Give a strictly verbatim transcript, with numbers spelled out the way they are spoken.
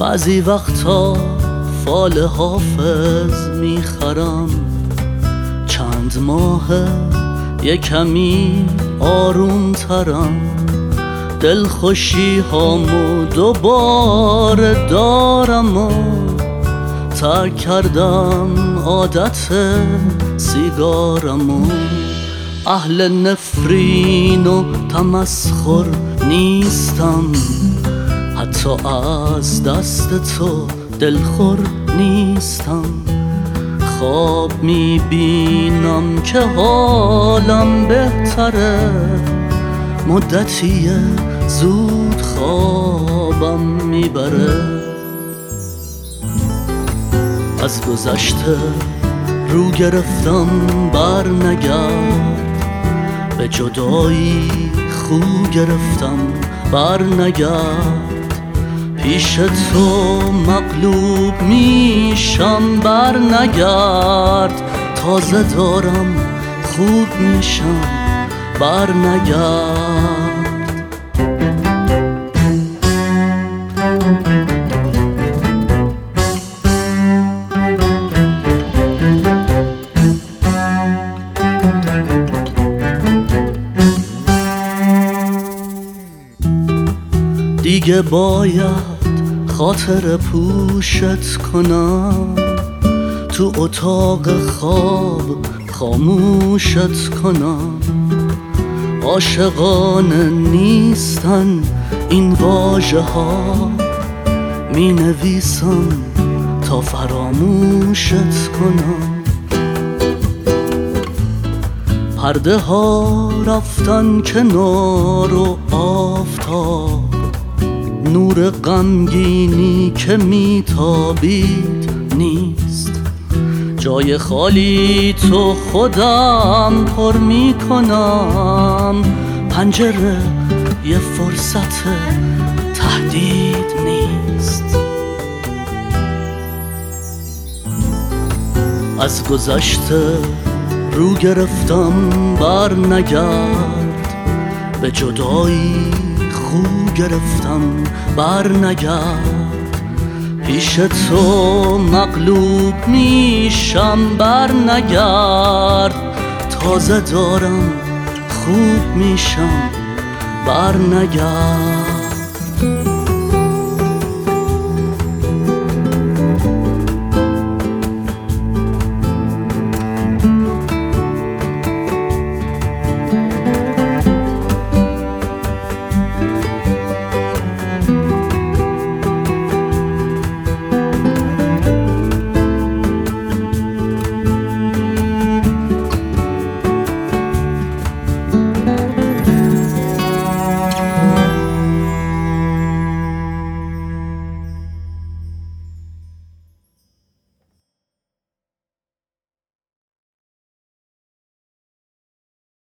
بعضی وقتا فال حافظ میخرم، چند ماهه یه کمی آروم ترم، دلخوشی هامو دوباره دارم و ترک کردم عادت سیگارم و اهل نفرین و تمسخر نیستم، حتی از دست تو دلخور نیستم. خواب میبینم که حالم بهتره، مدتیه زود خوابم میبره. از گذشته رو گرفتم بر نگرد، به جدایی خو گرفتم بر نگرد. پیش تو مغلوب میشم بر نگرد، تازه دارم خوب میشم بر نگرد. دیگه باید خاطر پوشت کنم، تو اتاق خواب خاموشت کنم. عاشقانه نیستن این واژه ها، می نویسم تا فراموشت کنم. پرده ها رفتن کنار و آفتاب، نور غمگینی که میتابید نیست. جای خالی تو خودم پر میکنم، پنجره یه فرصت تهدید نیست. از گذشته رو گرفتم بر نگرد، به جدایی خو گرفتم بر نگرد. پیش تو مغلوب میشم بر نگرد، تازه دارم خوب میشم بر نگرد.